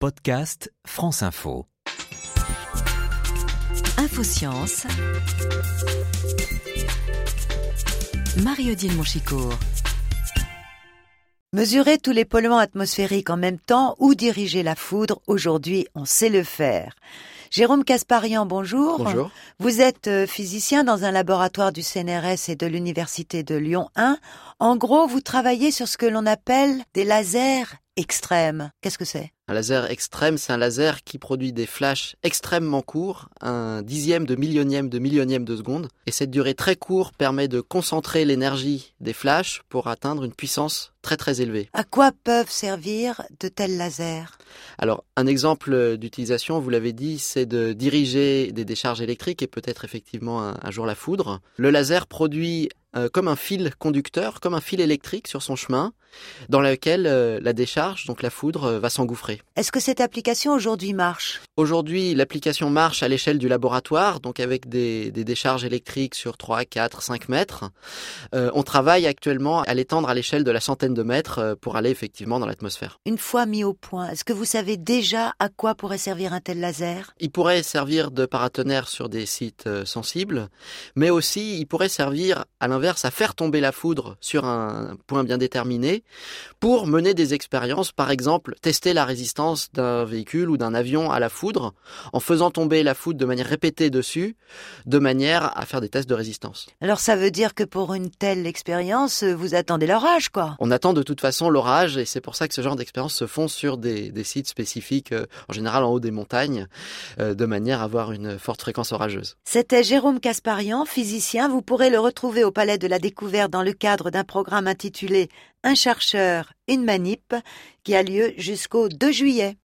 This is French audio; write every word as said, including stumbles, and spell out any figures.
podcast France Info. Infosciences. Marie-Odile Monchicourt. Mesurer tous les polluants atmosphériques en même temps ou diriger la foudre, aujourd'hui, on sait le faire. Jérôme Kasparian, bonjour. Bonjour. Vous êtes physicien dans un laboratoire du C N R S et de l'Université de Lyon un. En gros, vous travaillez sur ce que l'on appelle des lasers extrêmes. Qu'est-ce que c'est ? Un laser extrême, c'est un laser qui produit des flashs extrêmement courts, un dixième de millionième de millionième de seconde. Et cette durée très courte permet de concentrer l'énergie des flashs pour atteindre une puissance très très élevée. À quoi peuvent servir de tels lasers ? Alors, un exemple d'utilisation, vous l'avez dit, c'est de diriger des décharges électriques et peut-être effectivement un, un jour la foudre. Le laser produit euh, comme un fil conducteur, comme un fil électrique sur son chemin, dans lequel euh, la décharge, donc la foudre, euh, va s'engouffrer. Est-ce que cette application aujourd'hui marche ? Aujourd'hui, l'application marche à l'échelle du laboratoire, donc avec des, des décharges électriques sur trois, quatre, cinq mètres. Euh, on travaille actuellement à l'étendre à l'échelle de la centaine de mètres euh, pour aller effectivement dans l'atmosphère. Une fois mis au point, est-ce que vous savez déjà à quoi pourrait servir un tel laser ? Il pourrait servir de paratonnerre sur des sites euh, sensibles, mais aussi il pourrait servir à l'inverse à faire tomber la foudre sur un point bien déterminé pour mener des expériences, par exemple tester la résistance d'un véhicule ou d'un avion à la foudre en faisant tomber la foudre de manière répétée dessus, de manière à faire des tests de résistance. Alors ça veut dire que pour une telle expérience, vous attendez l'orage, quoi ? On attend de toute façon l'orage et c'est pour ça que ce genre d'expériences se font sur des, des sites spécifiques, euh, en général en haut des montagnes, euh, de manière à avoir une forte fréquence orageuse. C'était Jérôme Kasparian, physicien. Vous pourrez le retrouver au Palais de la Découverte dans le cadre d'un programme intitulé « Un chercheur, une manip » qui a lieu jusqu'au deux juillet.